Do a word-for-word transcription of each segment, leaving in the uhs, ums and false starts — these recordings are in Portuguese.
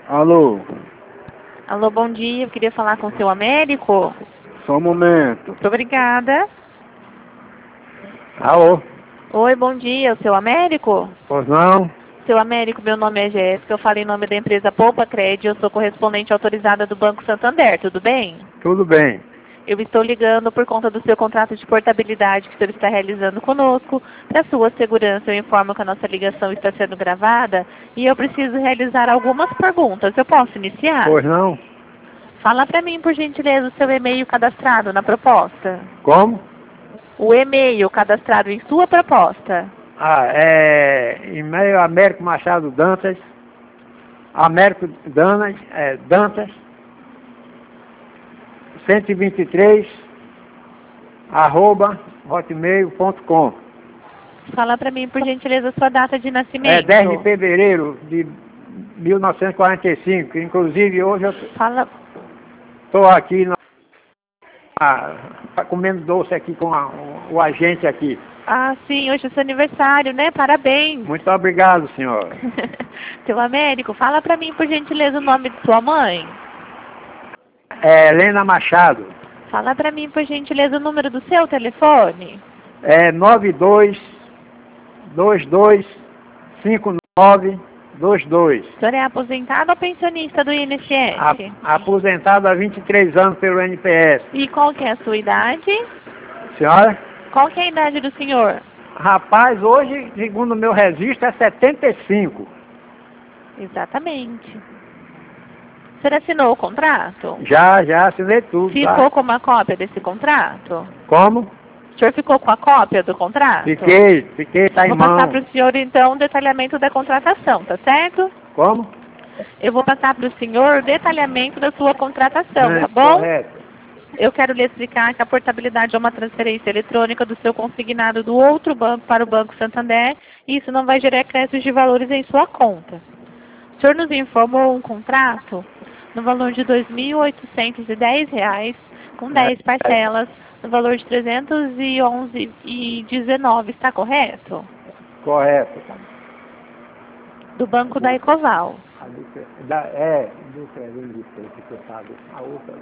Alô? Alô, bom dia. Eu queria falar com o seu Américo. Só um momento. Muito obrigada. Alô? Oi, bom dia. O seu Américo? Pois não? Seu Américo, meu nome é Jéssica. Eu falo em nome da empresa Poupa Crédito. Eu sou correspondente autorizada do Banco Santander. Tudo bem? Tudo bem. Eu estou ligando por conta do seu contrato de portabilidade que o senhor está realizando conosco. Para sua segurança, eu informo que a nossa ligação está sendo gravada e eu preciso realizar algumas perguntas. Eu posso iniciar? Pois não? Fala para mim, por gentileza, o seu e-mail cadastrado na proposta. Como? O e-mail cadastrado em sua proposta. Ah, é e-mail Américo Machado Dantas, Américo Danas, é, Dantas, cento e vinte e três, arroba, hotmail ponto com. Fala para mim, por gentileza, sua data de É nascimento. dez de fevereiro de mil novecentos e quarenta e cinco, inclusive hoje eu Fala... estou aqui na, na, comendo doce aqui com a, o, o agente aqui. Ah, sim, hoje é seu aniversário, né? Parabéns. Muito obrigado, senhor. Seu Américo, fala para mim, por gentileza, o nome de sua mãe. É Helena Machado. Fala para mim, por gentileza, o número do seu telefone. É nove dois dois dois cinco nove dois dois. O senhor é aposentado ou pensionista do I N S S? A, aposentado há vinte e três anos pelo N P S. E qual que é a sua idade? Senhora? Qual que é a idade do senhor? Rapaz, hoje, segundo o meu registro, é setenta e cinco. Exatamente. O senhor assinou o contrato? Já, já assinei tudo. Ficou Tá? com uma cópia desse contrato? Como? O senhor ficou com a cópia do contrato? Fiquei, fiquei, tá em Vou mão. passar para o senhor, então, o detalhamento da contratação, tá certo? Como? Eu vou passar para o senhor o detalhamento da sua contratação, É, tá bom? correto. Eu quero lhe explicar que a portabilidade é uma transferência eletrônica do seu consignado do outro banco para o Banco Santander e isso não vai gerar acréscimos de valores em sua conta. O senhor nos informou um contrato no valor de dois mil oitocentos e dez reais, com dez parcelas, no valor de trezentos e onze reais e dezenove centavos, está correto? Correto. Do Banco da Ecoval. Da, é, do que eu pago. A outra.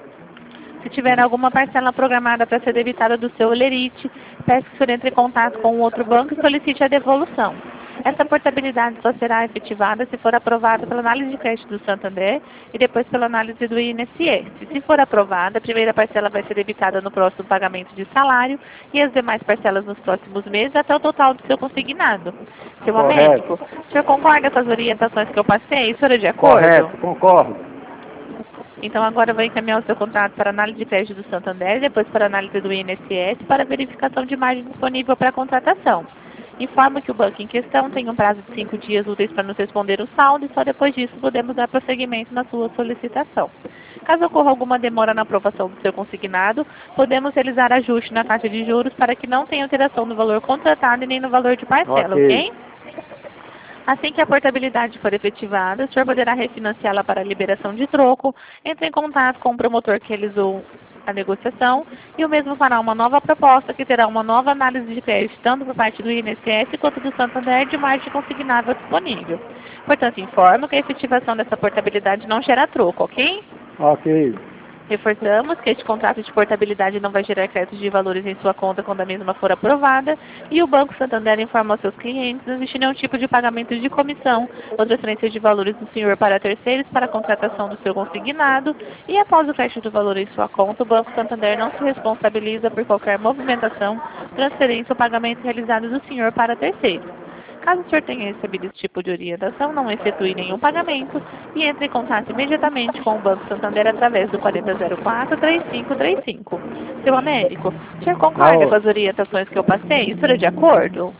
Se tiver alguma parcela programada para ser debitada do seu Olerite, peço que o senhor entre em contato com o outro banco e solicite a devolução. Essa portabilidade só será efetivada se for aprovada pela análise de crédito do Santander e depois pela análise do I N S S. Se for aprovada, a primeira parcela vai ser debitada no próximo pagamento de salário e as demais parcelas nos próximos meses até o total do seu consignado. Seu Américo, o senhor concorda com as orientações que eu passei? O senhor é de acordo? Correto, concordo. Então agora eu vou encaminhar o seu contrato para análise de crédito do Santander, depois para análise do I N S S, para verificação de margem disponível para a contratação. Informo que o banco em questão tem um prazo de cinco dias úteis para nos responder o saldo e só depois disso podemos dar prosseguimento na sua solicitação. Caso ocorra alguma demora na aprovação do seu consignado, podemos realizar ajuste na taxa de juros para que não tenha alteração no valor contratado e nem no valor de parcela, ok? ok? Assim que a portabilidade for efetivada, o senhor poderá refinanciá-la para a liberação de troco, entre em contato com o promotor que realizou a negociação e o mesmo fará uma nova proposta que terá uma nova análise de crédito, tanto por parte do I N S S quanto do Santander de margem consignável disponível. Portanto, informo que a efetivação dessa portabilidade não gera troco, ok? Ok. Reforçamos que este contrato de portabilidade não vai gerar créditos de valores em sua conta quando a mesma for aprovada e o Banco Santander informa aos seus clientes não existe nenhum tipo de pagamento de comissão ou transferência de valores do senhor para terceiros para a contratação do seu consignado e após o crédito do valor em sua conta, o Banco Santander não se responsabiliza por qualquer movimentação, transferência ou pagamento realizado do senhor para terceiros. Caso o senhor tenha recebido esse tipo de orientação, não efetue nenhum pagamento e entre em contato imediatamente com o Banco Santander através do quarenta zero quatro, três cinco três cinco. Seu Américo, o senhor concorda com as orientações que eu passei? O senhor é de acordo?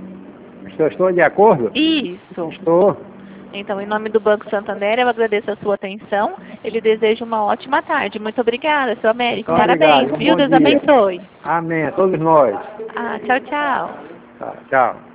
Eu estou de acordo? Isso. Estou. Então, em nome do Banco Santander, eu agradeço a sua atenção. Ele deseja uma ótima tarde. Muito obrigada, seu Américo. Muito Parabéns, obrigado. viu? Um Deus dia. abençoe. Amém. A todos nós. Ah, tchau, tchau. Tá, tchau.